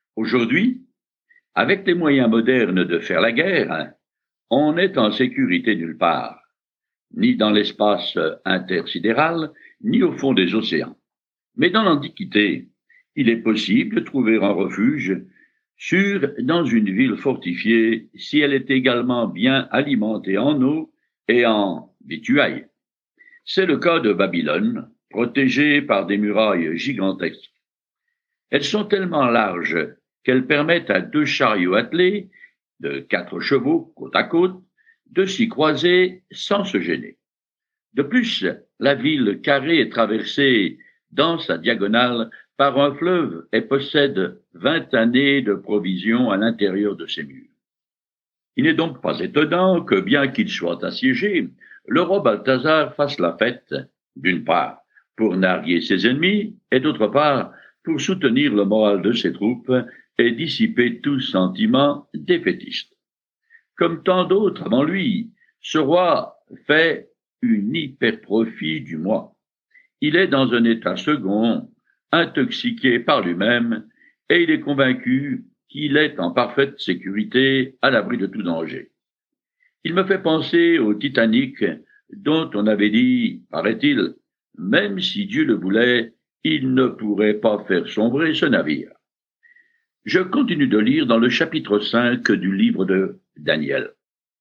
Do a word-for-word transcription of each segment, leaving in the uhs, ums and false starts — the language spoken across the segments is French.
Aujourd'hui, avec les moyens modernes de faire la guerre, on n'est en sécurité nulle part, ni dans l'espace intersidéral, ni au fond des océans. Mais dans l'Antiquité, il est possible de trouver un refuge sûr dans une ville fortifiée si elle est également bien alimentée en eau et en victuailles. C'est le cas de Babylone, protégée par des murailles gigantesques. Elles sont tellement larges qu'elles permettent à deux chariots attelés de quatre chevaux côte à côte de s'y croiser sans se gêner. De plus, la ville carrée est traversée dans sa diagonale par un fleuve et possède vingt années de provisions à l'intérieur de ses murs. Il n'est donc pas étonnant que, bien qu'il soit assiégé, le roi Balthazar fasse la fête, d'une part, pour narguer ses ennemis, et d'autre part, pour soutenir le moral de ses troupes et dissiper tout sentiment défaitiste. Comme tant d'autres avant lui, ce roi fait une hypertrophie du moi. Il est dans un état second, intoxiqué par lui-même, et il est convaincu qu'il est en parfaite sécurité, à l'abri de tout danger. Il me fait penser au Titanic, dont on avait dit, paraît-il, même si Dieu le voulait, il ne pourrait pas faire sombrer ce navire. Je continue de lire dans le chapitre cinq du livre de Daniel.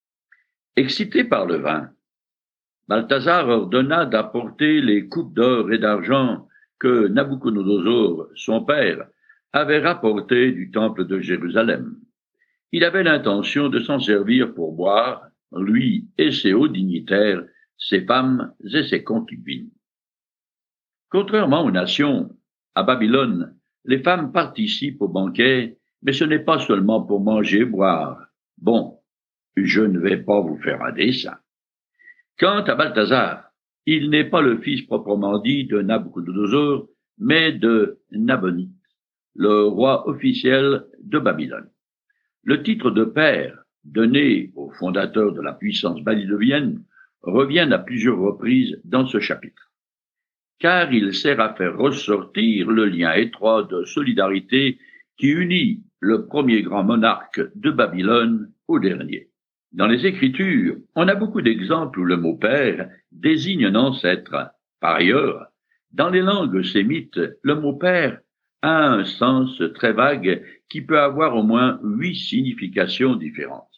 Excité par le vin, Balthazar ordonna d'apporter les coupes d'or et d'argent que Nabuchodonosor, son père, avait rapportées du temple de Jérusalem. Il avait l'intention de s'en servir pour boire, lui et ses hauts dignitaires, ses femmes et ses concubines. Contrairement aux nations, à Babylone, les femmes participent au banquet, mais ce n'est pas seulement pour manger et boire. Bon, je ne vais pas vous faire un dessin. Quant à Balthazar, il n'est pas le fils proprement dit de Nabuchodonosor, mais de Nabonide, le roi officiel de Babylone. Le titre de père, donné au fondateur de la puissance babylonienne, revient à plusieurs reprises dans ce chapitre, car il sert à faire ressortir le lien étroit de solidarité qui unit le premier grand monarque de Babylone au dernier. Dans les Écritures, on a beaucoup d'exemples où le mot père désigne un ancêtre. Par ailleurs, dans les langues sémites, le mot père a un sens très vague qui peut avoir au moins huit significations différentes.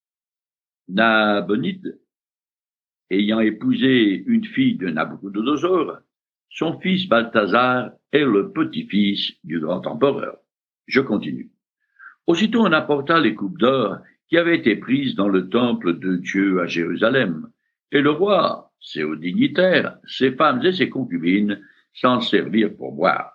Nabonide, ayant épousé une fille de Nabuchodonosor, son fils Balthazar est le petit-fils du grand empereur. Je continue. Aussitôt on apporta les coupes d'or qui avaient été prises dans le temple de Dieu à Jérusalem, et le roi, ses hauts dignitaires, ses femmes et ses concubines s'en servirent pour boire.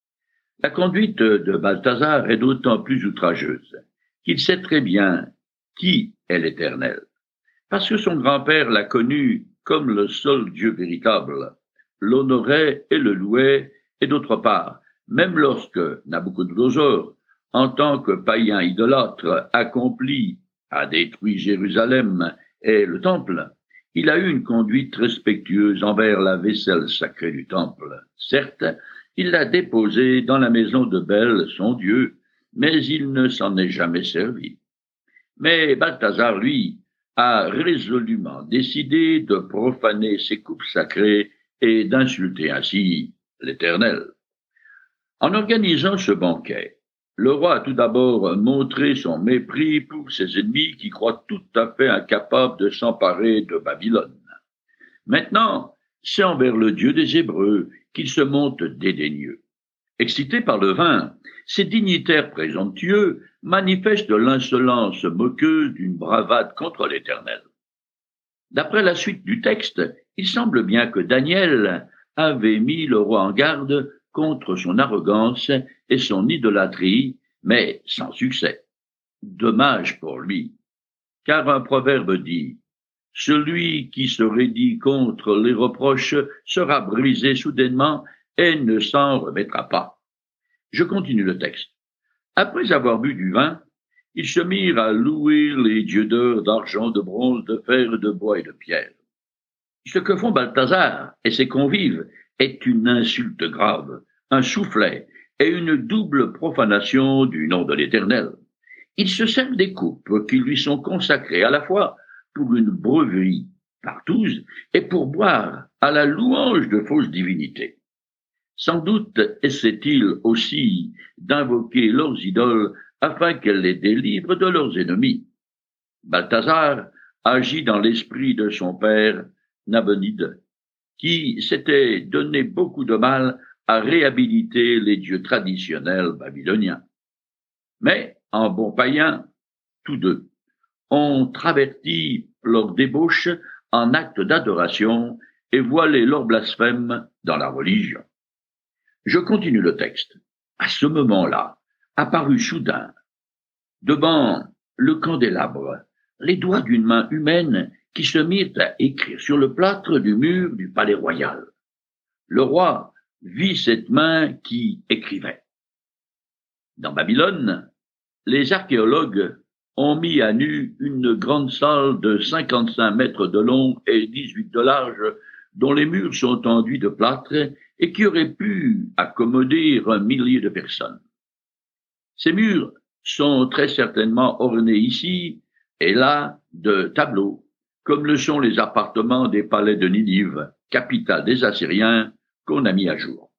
La conduite de Balthazar est d'autant plus outrageuse qu'il sait très bien qui est l'Éternel, parce que son grand-père l'a connu comme le seul Dieu véritable, l'honorait et le louait, et d'autre part, même lorsque Nabuchodonosor, en tant que païen idolâtre accompli, a détruit Jérusalem et le temple, il a eu une conduite respectueuse envers la vaisselle sacrée du temple. Certes, il l'a déposée dans la maison de Bel, son dieu, mais il ne s'en est jamais servi. Mais Balthazar, lui, a résolument décidé de profaner ces coupes sacrées et d'insulter ainsi l'Éternel. En organisant ce banquet, le roi a tout d'abord montré son mépris pour ses ennemis qui croient tout à fait incapables de s'emparer de Babylone. Maintenant, c'est envers le Dieu des Hébreux qu'il se montre dédaigneux. Excité par le vin, ces dignitaires présomptueux manifestent l'insolence moqueuse d'une bravade contre l'Éternel. D'après la suite du texte, il semble bien que Daniel avait mis le roi en garde contre son arrogance et son idolâtrie, mais sans succès. Dommage pour lui, car un proverbe dit « Celui qui se raidit contre les reproches sera brisé soudainement et ne s'en remettra pas. » Je continue le texte. Après avoir bu du vin, ils se mirent à louer les dieux d'or, d'argent, de bronze, de fer, de bois et de pierre. Ce que font Balthazar et ses convives est une insulte grave, un soufflet et une double profanation du nom de l'Éternel. Il se sert des coupes qui lui sont consacrées à la fois pour une breverie partouze et pour boire à la louange de fausses divinités. Sans doute essaie-t-il aussi d'invoquer leurs idoles afin qu'elles les délivrent de leurs ennemis. Balthazar agit dans l'esprit de son père Nabonide, qui s'était donné beaucoup de mal à réhabiliter les dieux traditionnels babyloniens. Mais, en bon païen, tous deux ont traverti leur débauche en actes d'adoration et voilé leur blasphème dans la religion. Je continue le texte. À ce moment-là, apparut soudain, devant le candélabre, les doigts d'une main humaine qui se mirent à écrire sur le plâtre du mur du palais royal. Le roi vit cette main qui écrivait. Dans Babylone, les archéologues ont mis à nu une grande salle de cinquante-cinq mètres de long et dix-huit de large, dont les murs sont enduits de plâtre et qui aurait pu accommoder un millier de personnes. Ces murs sont très certainement ornés ici et là de tableaux, comme le sont les appartements des palais de Ninive, capitale des Assyriens, qu'on a mis à jour.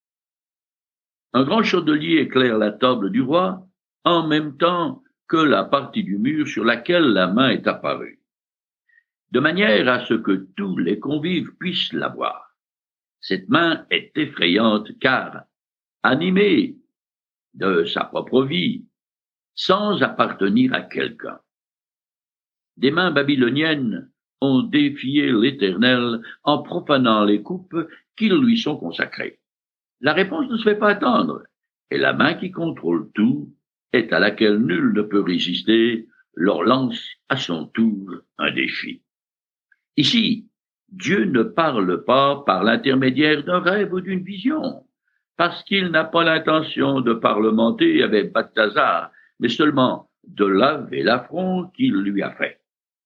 Un grand chandelier éclaire la table du roi, en même temps que la partie du mur sur laquelle la main est apparue, de manière à ce que tous les convives puissent la voir. Cette main est effrayante car, animée de sa propre vie, sans appartenir à quelqu'un. Des mains babyloniennes ont défié l'Éternel en profanant les coupes qui lui sont consacrées. La réponse ne se fait pas attendre, et la main qui contrôle tout, et à laquelle nul ne peut résister, leur lance à son tour un défi. Ici, Dieu ne parle pas par l'intermédiaire d'un rêve ou d'une vision, parce qu'il n'a pas l'intention de parlementer avec Balthazar, mais seulement de laver l'affront qu'il lui a fait.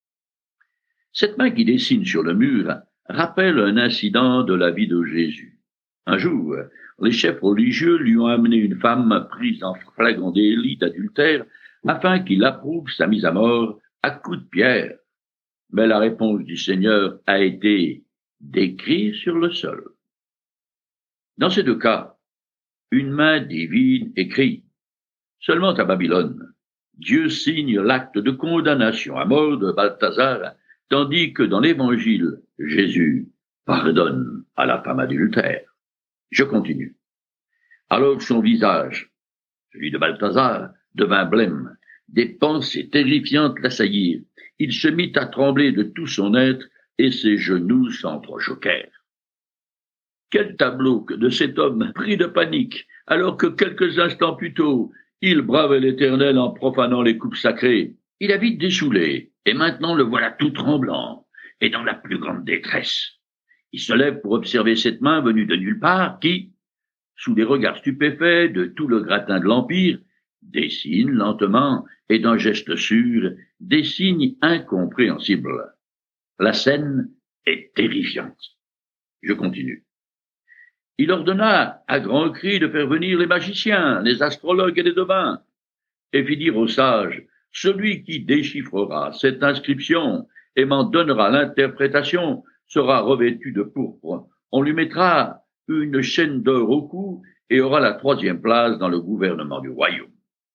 Cette main qui dessine sur le mur rappelle un incident de la vie de Jésus. Un jour, les chefs religieux lui ont amené une femme prise en flagrant délit d'adultère afin qu'il approuve sa mise à mort à coups de pierre. Mais la réponse du Seigneur a été d'écrire sur le sol. Dans ces deux cas, une main divine écrit. Seulement à Babylone, Dieu signe l'acte de condamnation à mort de Balthazar, tandis que dans l'Évangile, Jésus pardonne à la femme adultère. Je continue. Alors son visage, celui de Balthazar, devint blême. Des pensées terrifiantes l'assaillirent. Il se mit à trembler de tout son être et ses genoux s'entrechoquèrent. Quel tableau que de cet homme pris de panique, alors que quelques instants plus tôt, il bravait l'Éternel en profanant les coupes sacrées. Il a vite dessoulé, et maintenant le voilà tout tremblant, et dans la plus grande détresse. Il se lève pour observer cette main venue de nulle part qui, sous les regards stupéfaits de tout le gratin de l'Empire, dessine lentement et d'un geste sûr des signes incompréhensibles. La scène est terrifiante. Je continue. Il ordonna à grands cris de faire venir les magiciens, les astrologues et les devins, et fit dire aux sages, celui qui déchiffrera cette inscription et m'en donnera l'interprétation sera revêtu de pourpre. On lui mettra une chaîne d'or au cou et aura la troisième place dans le gouvernement du royaume.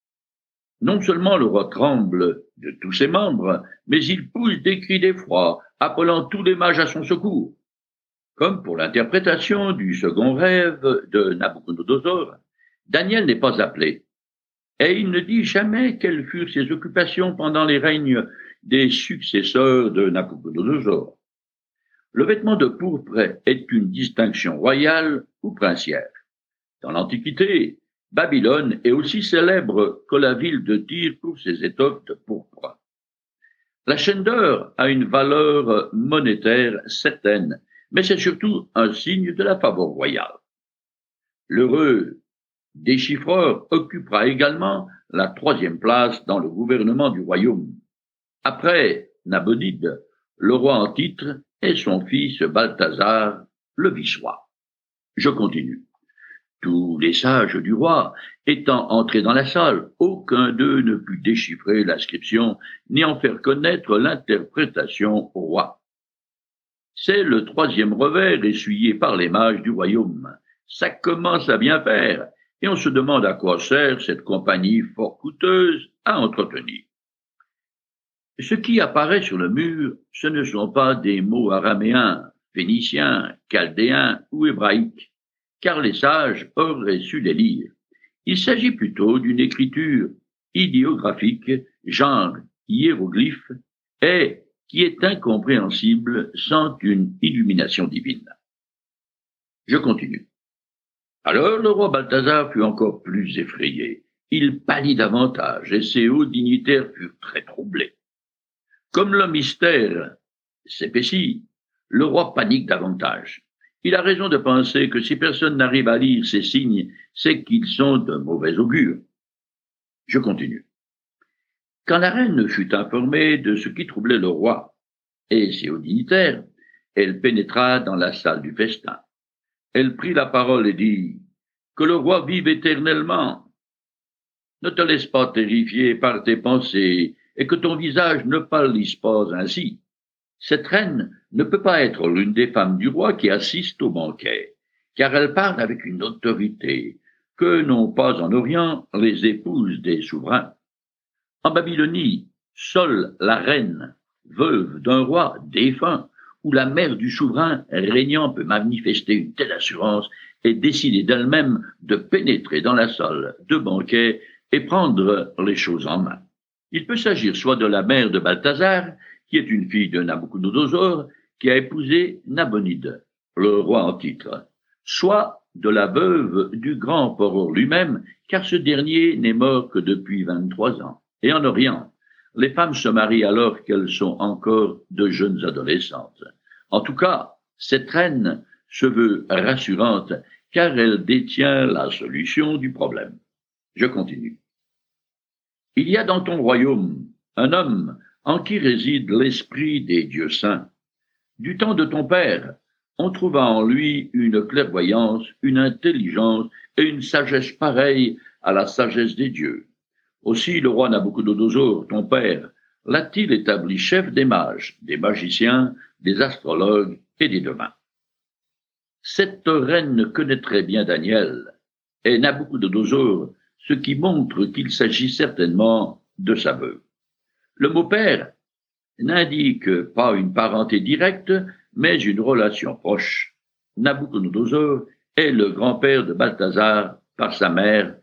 Non seulement le roi tremble de tous ses membres, mais il pousse des cris d'effroi, appelant tous les mages à son secours. Comme pour l'interprétation du second rêve de Nabuchodonosor, Daniel n'est pas appelé, et il ne dit jamais quelles furent ses occupations pendant les règnes des successeurs de Nabuchodonosor. Le vêtement de pourpre est une distinction royale ou princière. Dans l'Antiquité, Babylone est aussi célèbre que la ville de Tyr pour ses étoffes de pourpre. La chaîne d'or a une valeur monétaire certaine, mais c'est surtout un signe de la faveur royale. L'heureux déchiffreur occupera également la troisième place dans le gouvernement du royaume. Après Nabonide, le roi en titre, et son fils Balthazar, le vice-roi. Je continue. Tous les sages du roi étant entrés dans la salle, aucun d'eux ne put déchiffrer l'inscription ni en faire connaître l'interprétation au roi. C'est le troisième revers essuyé par les mages du royaume. Ça commence à bien faire, et on se demande à quoi sert cette compagnie fort coûteuse à entretenir. Ce qui apparaît sur le mur, ce ne sont pas des mots araméens, phéniciens, chaldéens ou hébraïques, car les sages auraient su les lire. Il s'agit plutôt d'une écriture idéographique, genre hiéroglyphe, et qui est incompréhensible sans une illumination divine. Je continue. Alors le roi Balthazar fut encore plus effrayé. Il pâlit davantage, et ses hauts dignitaires furent très troublés. Comme le mystère s'épaissit, le roi panique davantage. Il a raison de penser que si personne n'arrive à lire ces signes, c'est qu'ils sont de mauvais augure. Je continue. Quand la reine fut informée de ce qui troublait le roi et ses hauts dignitaires, elle pénétra dans la salle du festin. Elle prit la parole et dit « Que le roi vive éternellement. Ne te laisse pas terrifier par tes pensées et que ton visage ne pâlisse pas ainsi. Cette reine ne peut pas être l'une des femmes du roi qui assistent au banquet, car elle parle avec une autorité que n'ont pas en Orient les épouses des souverains. En Babylonie, seule la reine, veuve d'un roi défunt, ou la mère du souverain régnant peut manifester une telle assurance et décider d'elle-même de pénétrer dans la salle de banquet et prendre les choses en main. Il peut s'agir soit de la mère de Balthazar, qui est une fille de Nabuchodonosor, qui a épousé Nabonide, le roi en titre, soit de la veuve du grand empereur lui-même, car ce dernier n'est mort que depuis vingt-trois ans. Et en Orient, les femmes se marient alors qu'elles sont encore de jeunes adolescentes. En tout cas, cette reine se veut rassurante, car elle détient la solution du problème. Je continue. Il y a dans ton royaume un homme en qui réside l'esprit des dieux saints. Du temps de ton père, on trouva en lui une clairvoyance, une intelligence et une sagesse pareille à la sagesse des dieux. Aussi le roi Nabuchodonosor, ton père, l'a-t-il établi chef des mages, des magiciens, des astrologues et des devins. Cette reine connaît très bien Daniel et Nabuchodonosor, ce qui montre qu'il s'agit certainement de sa veuve. Le mot père n'indique pas une parenté directe, mais une relation proche. Nabuchodonosor est le grand-père de Balthazar par sa mère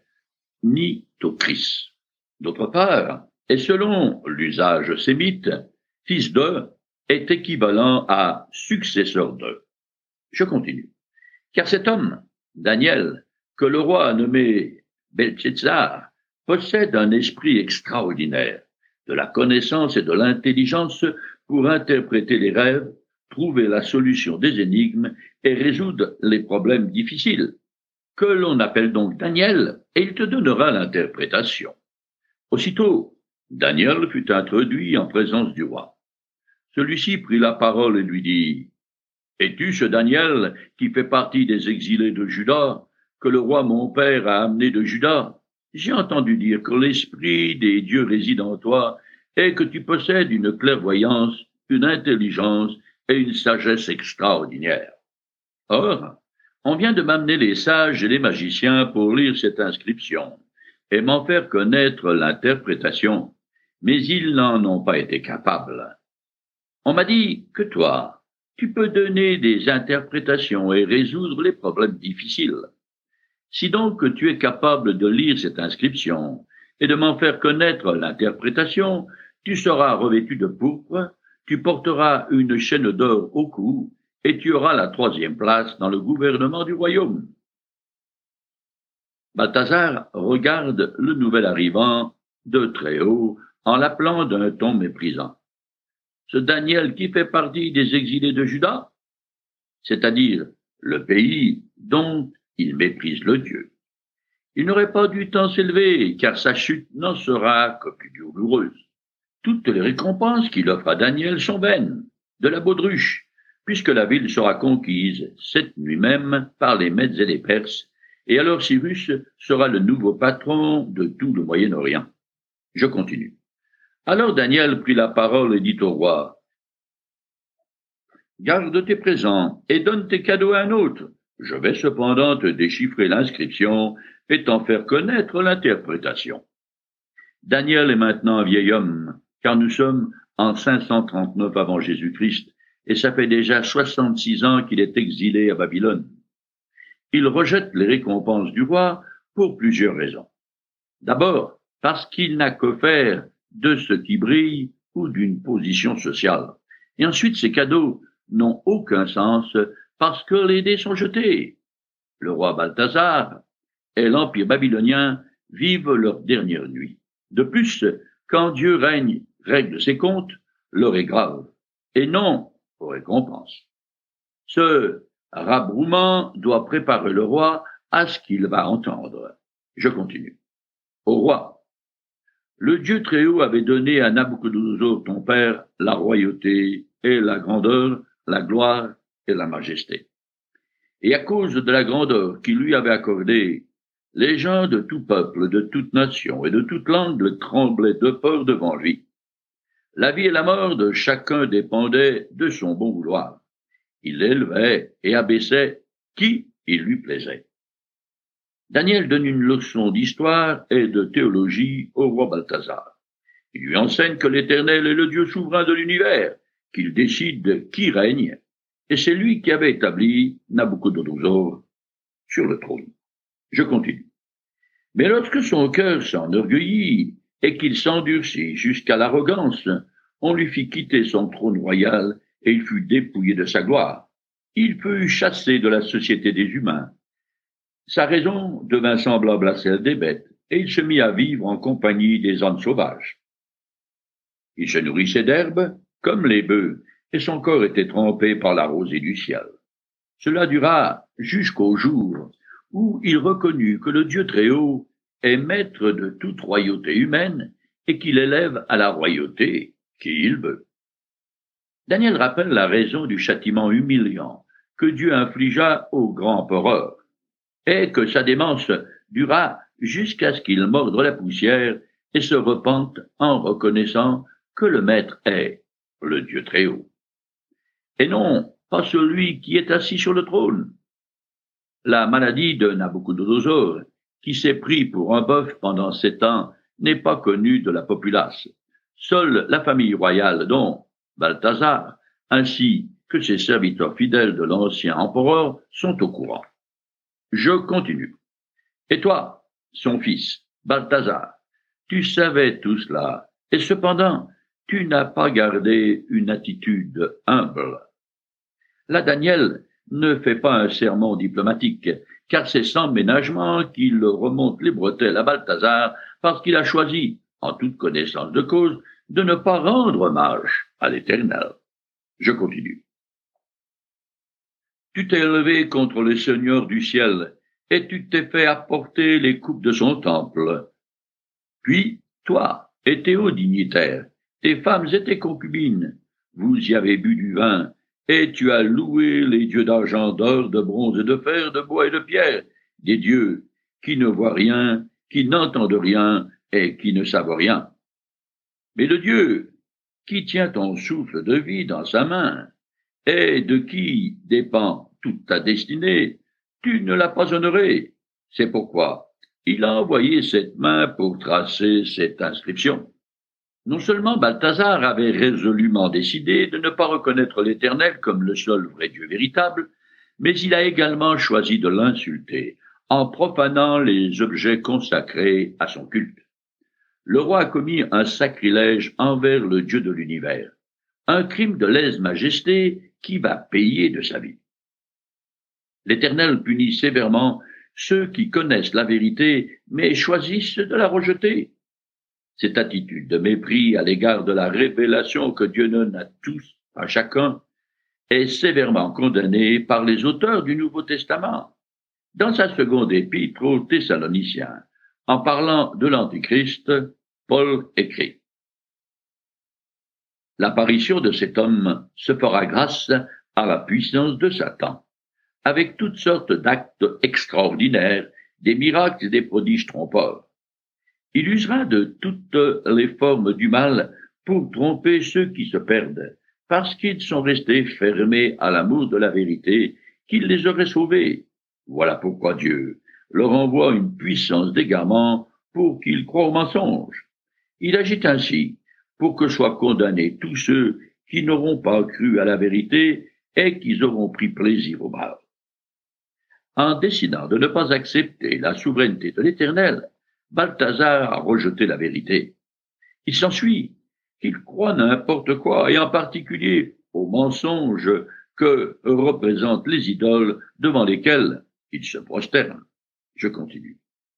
Nitocris. D'autre part, et selon l'usage sémite, fils de est équivalent à successeur de. Je continue. Car cet homme, Daniel, que le roi a nommé Belteshazzar, possède un esprit extraordinaire, de la connaissance et de l'intelligence pour interpréter les rêves, trouver la solution des énigmes et résoudre les problèmes difficiles, que l'on appelle donc Daniel, et il te donnera l'interprétation. Aussitôt, Daniel fut introduit en présence du roi. Celui-ci prit la parole et lui dit « Es-tu ce Daniel qui fait partie des exilés de Juda, que le roi mon père a amené de Juda? J'ai entendu dire que l'esprit des dieux réside en toi et que tu possèdes une clairvoyance, une intelligence et une sagesse extraordinaires. Or, on vient de m'amener les sages et les magiciens pour lire cette inscription et m'en faire connaître l'interprétation, mais ils n'en ont pas été capables. On m'a dit que toi, tu peux donner des interprétations et résoudre les problèmes difficiles. Si donc tu es capable de lire cette inscription et de m'en faire connaître l'interprétation, tu seras revêtu de pourpre, tu porteras une chaîne d'or au cou et tu auras la troisième place dans le gouvernement du royaume. Balthazar regarde le nouvel arrivant de très haut en l'appelant d'un ton méprisant. Ce Daniel qui fait partie des exilés de Juda, c'est-à-dire le pays dont il méprise le Dieu. Il n'aurait pas dû tant s'élever, car sa chute n'en sera que plus douloureuse. Toutes les récompenses qu'il offre à Daniel sont vaines, de la baudruche, puisque la ville sera conquise cette nuit même par les Mèdes et les Perses, Et alors Cyrus sera le nouveau patron de tout le Moyen-Orient. Je continue. Alors Daniel prit la parole et dit au roi, « Garde tes présents et donne tes cadeaux à un autre. Je vais cependant te déchiffrer l'inscription et t'en faire connaître l'interprétation. » Daniel est maintenant un vieil homme, car nous sommes en cinq cent trente-neuf avant Jésus-Christ, et ça fait déjà soixante-six ans qu'il est exilé à Babylone. Il rejette les récompenses du roi pour plusieurs raisons. D'abord, parce qu'il n'a que faire de ce qui brille ou d'une position sociale. Et ensuite, ses cadeaux n'ont aucun sens parce que les dés sont jetés. Le roi Balthazar et l'empire babylonien vivent leur dernière nuit. De plus, quand Dieu règne, règle ses comptes, l'heure est grave, et non aux récompenses. Ce rabrouement doit préparer le roi à ce qu'il va entendre. Je continue. Au roi, le Dieu Très-Haut avait donné à Nabuchodonosor, ton père, la royauté et la grandeur, la gloire et la majesté. Et à cause de la grandeur qu'il lui avait accordée, les gens de tout peuple, de toute nation et de toute langue tremblaient de peur devant lui. La vie et la mort de chacun dépendaient de son bon vouloir. Il élevait et abaissait qui il lui plaisait. Daniel donne une leçon d'histoire et de théologie au roi Balthazar. Il lui enseigne que l'Éternel est le Dieu souverain de l'univers, qu'il décide qui règne, et c'est lui qui avait établi Nabuchodonosor sur le trône. Je continue. Mais lorsque son cœur s'enorgueillit et qu'il s'endurcit jusqu'à l'arrogance, on lui fit quitter son trône royal et il fut dépouillé de sa gloire. Il fut chassé de la société des humains. Sa raison devint semblable à celle des bêtes, et il se mit à vivre en compagnie des ânes sauvages. Il se nourrissait d'herbes comme les bœufs, et son corps était trempé par la rosée du ciel. Cela dura jusqu'au jour où il reconnut que le Dieu Très-Haut est maître de toute royauté humaine et qu'il élève à la royauté qui il veut. Daniel rappelle la raison du châtiment humiliant que Dieu infligea au grand empereur, et que sa démence dura jusqu'à ce qu'il morde la poussière et se repente en reconnaissant que le Maître est le Dieu Très-Haut, et non pas celui qui est assis sur le trône. La maladie de Nabuchodonosor, qui s'est pris pour un bœuf pendant sept ans, n'est pas connue de la populace. Seule la famille royale, dont Balthazar, ainsi que ses serviteurs fidèles de l'ancien empereur, sont au courant. Je continue. Et toi, son fils, Balthazar, tu savais tout cela, et cependant, tu n'as pas gardé une attitude humble. Là, Daniel ne fait pas un sermon diplomatique, car c'est sans ménagement qu'il remonte les bretelles à Balthazar, parce qu'il a choisi, en toute connaissance de cause, de ne pas rendre hommage à l'Éternel. Je continue. Tu t'es élevé contre le Seigneur du ciel, et tu t'es fait apporter les coupes de son temple. Puis, toi et tes hauts dignitaires, tes femmes et tes concubines, vous y avez bu du vin, et tu as loué les dieux d'argent, d'or, de bronze et de fer, de bois et de pierre, des dieux qui ne voient rien, qui n'entendent rien et qui ne savent rien. Mais le Dieu qui tient ton souffle de vie dans sa main, et de qui dépend toute ta destinée, tu ne l'as pas honoré. C'est pourquoi il a envoyé cette main pour tracer cette inscription. Non seulement Balthazar avait résolument décidé de ne pas reconnaître l'Éternel comme le seul vrai Dieu véritable, mais il a également choisi de l'insulter en profanant les objets consacrés à son culte. Le roi a commis un sacrilège envers le Dieu de l'univers, un crime de lèse-majesté qui va payer de sa vie. L'Éternel punit sévèrement ceux qui connaissent la vérité, mais choisissent de la rejeter. Cette attitude de mépris à l'égard de la révélation que Dieu donne à tous, à chacun, est sévèrement condamnée par les auteurs du Nouveau Testament. Dans sa seconde épître aux Thessaloniciens, en parlant de l'Antichrist, Paul écrit: « L'apparition de cet homme se fera grâce à la puissance de Satan, avec toutes sortes d'actes extraordinaires, des miracles et des prodiges trompeurs. Il usera de toutes les formes du mal pour tromper ceux qui se perdent, parce qu'ils sont restés fermés à l'amour de la vérité, qu'il les aurait sauvés. Voilà pourquoi Dieu leur envoie une puissance d'égarement pour qu'ils croient au mensonge. Il agit ainsi pour que soient condamnés tous ceux qui n'auront pas cru à la vérité et qui auront pris plaisir au mal. En décidant de ne pas accepter la souveraineté de l'Éternel, Balthazar a rejeté la vérité. Il s'ensuit qu'il croit n'importe quoi, et en particulier aux mensonges que représentent les idoles devant lesquelles il se prosterne. Je continue.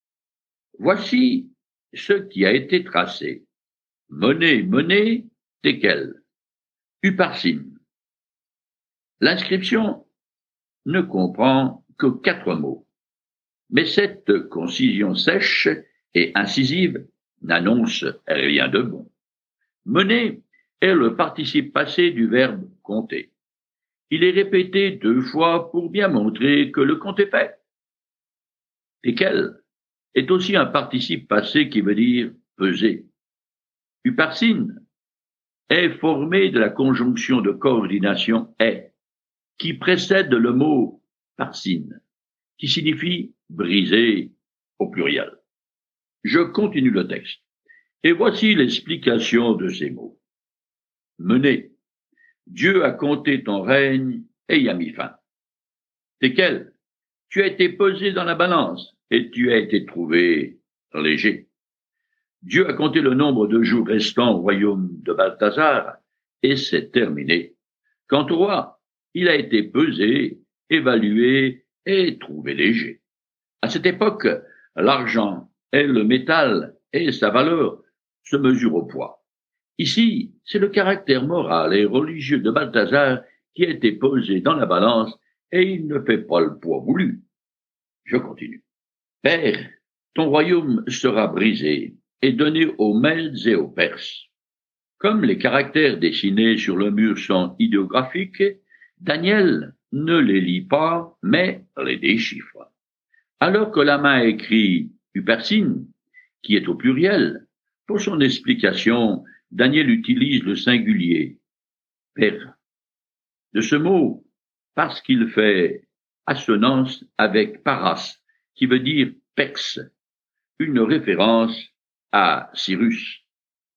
Voici ce qui a été tracé. Monnaie, monnaie, teckel. Upharsin. L'inscription ne comprend que quatre mots, mais cette concision sèche et incisive n'annonce rien de bon. Monnaie est le participe passé du verbe compter. Il est répété deux fois pour bien montrer que le compte est fait. Teckel est aussi un participe passé qui veut dire peser. Upharsin est formé de la conjonction de coordination est, qui précède le mot parsin, qui signifie briser au pluriel. Je continue le texte. Et voici l'explication de ces mots. Mener. Dieu a compté ton règne et y a mis fin. Teckel. Tu as été pesé dans la balance et tu as été trouvé léger. Dieu a compté le nombre de jours restants au royaume de Balthazar et c'est terminé. Quant au roi, il a été pesé, évalué et trouvé léger. À cette époque, l'argent et le métal et sa valeur se mesurent au poids. Ici, c'est le caractère moral et religieux de Balthazar qui a été pesé dans la balance et il ne fait pas le poids voulu. Je continue. Père, ton royaume sera brisé et donné aux Mèdes et aux Perses. Comme les caractères dessinés sur le mur sont idéographiques, Daniel ne les lit pas, mais les déchiffre. Alors que la main écrit Upharsin, qui est au pluriel, pour son explication, Daniel utilise le singulier, père. De ce mot, parce qu'il fait assonance avec paras, qui veut dire pex, une référence à Cyrus.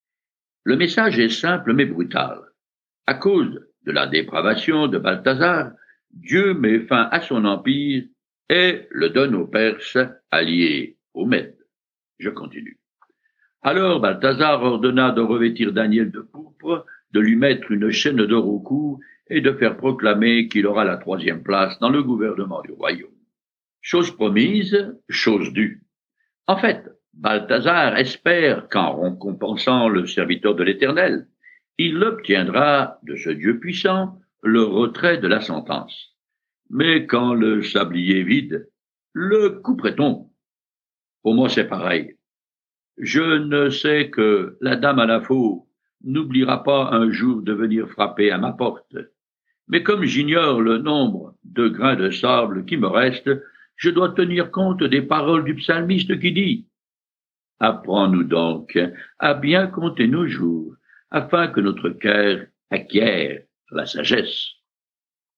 Le message est simple mais brutal. À cause de la dépravation de Balthazar, Dieu met fin à son empire et le donne aux Perses alliés aux Mèdes. Je continue. Alors Balthazar ordonna de revêtir Daniel de pourpre, de lui mettre une chaîne d'or au cou et de faire proclamer qu'il aura la troisième place dans le gouvernement du royaume. Chose promise, chose due. En fait, Balthazar espère qu'en récompensant le serviteur de l'Éternel, il obtiendra de ce Dieu puissant le retrait de la sentence. Mais quand le sablier est vide, le couperait tombe. Pour moi, c'est pareil. Je ne sais que la dame à la faux n'oubliera pas un jour de venir frapper à ma porte. Mais comme j'ignore le nombre de grains de sable qui me restent, je dois tenir compte des paroles du psalmiste qui dit « Apprends-nous donc à bien compter nos jours, afin que notre cœur acquiert la sagesse. »